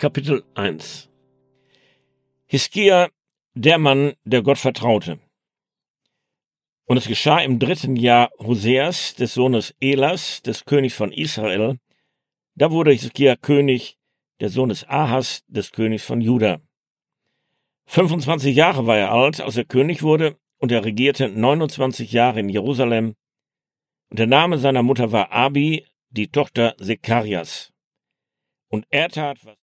Kapitel 1 Hiskia, der Mann, der Gott vertraute. Und es geschah im 3. Jahr Hoseas, des Sohnes Elas, des Königs von Israel, da wurde Hiskia König, der Sohn des Ahas, des Königs von Juda. 25 Jahre war er alt, als er König wurde, und er regierte 29 Jahre in Jerusalem. Und der Name seiner Mutter war Abi, die Tochter Sekarias. Und er tat, was